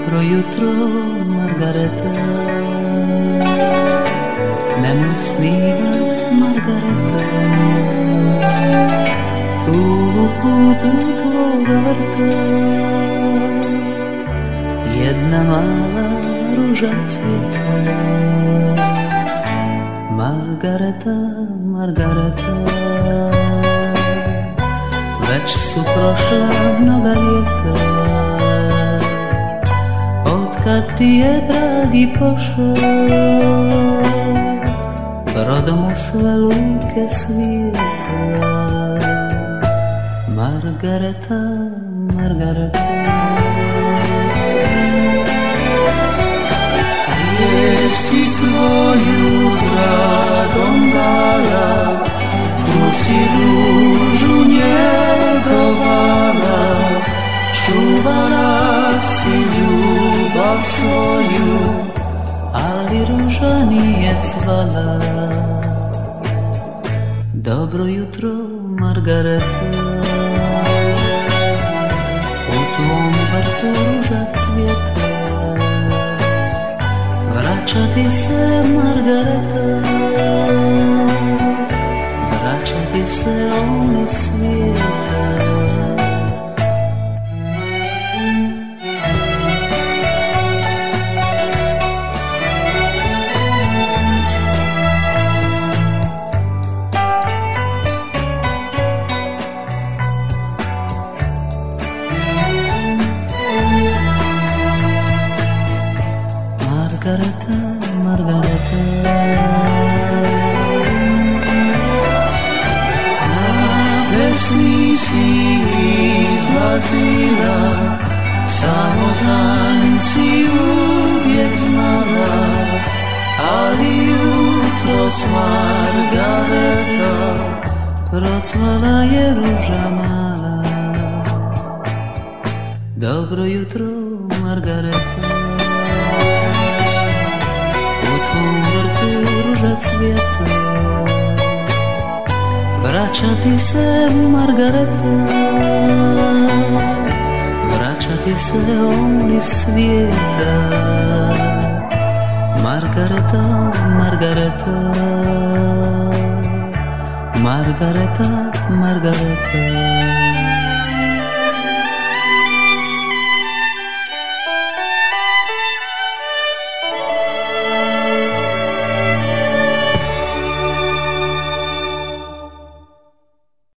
Dobro jutro, Margareta. Nemoj snivat, Margareta, tu u kutu tvoga vrta jedna mala ruža cvjeta. Margareta, Margareta, već su prošla mnoga ljeta, otkad ti je dragi pošao, prodom u sve luke svijeta. Margareta, Margareta, riječi svoju dragom dala, tu si ružu njegovala, čuvala si ljubav svoju, ali ruža nije cvala. Dobro jutro, Margareta, u tvom vrtu ruža cvjeta, vraća ti se, Margareta, vraća ti se on iz svijeta. Margareta, Margareta, na pesmi si izlazila, samo zan si uvijek znala, ali jutros, Margareta, procvala je ruža mala. Dobro jutro, Margareta, ruža cvjeta, vraća ti se, Margareta, vraća ti se on iz svijeta. Margareta, Margareta, Margareta, Margareta.